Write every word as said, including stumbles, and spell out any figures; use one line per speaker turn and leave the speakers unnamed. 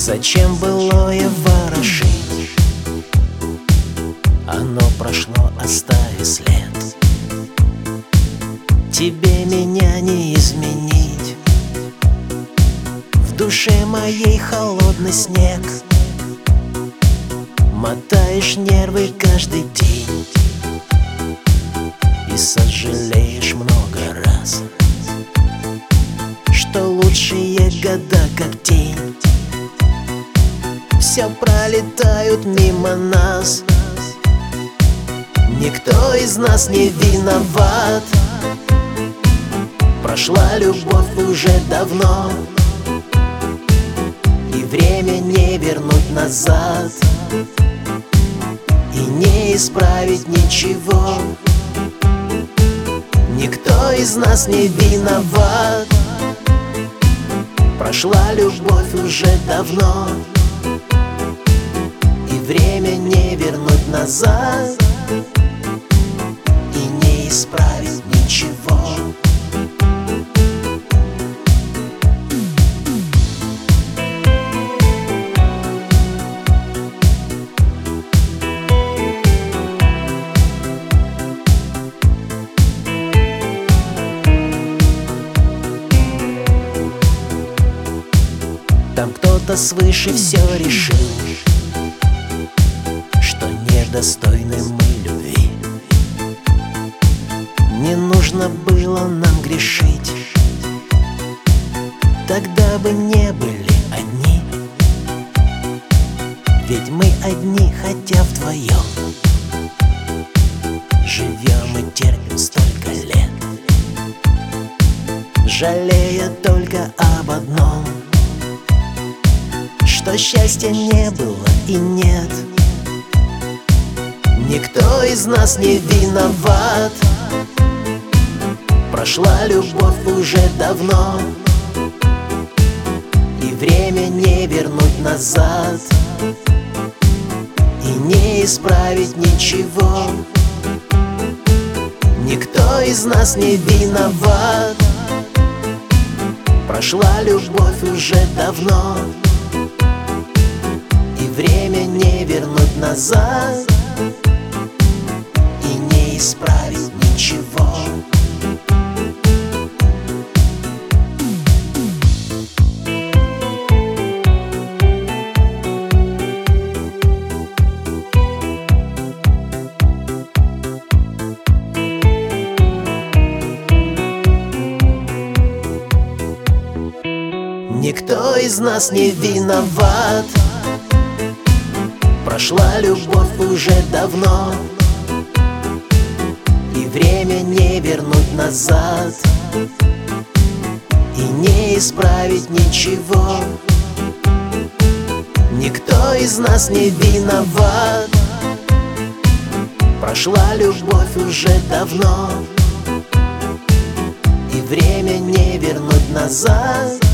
Зачем былое ворошить? Оно прошло, оставив след. Тебе меня не изменить. В душе моей холодный снег. Мотаешь нервы каждый день и сожалеешь много раз, что лучшие года как тень все пролетают мимо нас. Никто из нас не виноват. Прошла любовь уже давно, и время не вернуть назад, и не исправить ничего. Никто из нас не виноват. Прошла любовь уже давно, и время не вернуть назад, и не исправить ничего. Там кто-то свыше все решил, что недостойны мы любви. Не нужно было нам грешить, тогда бы не были одни. Ведь мы одни, хотя вдвоем живем и терпим столько лет, жалея только об одном, что счастья не было и нет. Никто из нас не виноват. Прошла любовь уже давно, и время не вернуть назад, и не исправить ничего. Никто из нас не виноват. Прошла любовь уже давно, и время не вернуть назад, и не исправить ничего. Никто из нас не виноват. Прошла любовь уже давно, и время не вернуть назад, и не исправить ничего. Никто из нас не виноват. Прошла любовь уже давно, и время не вернуть назад,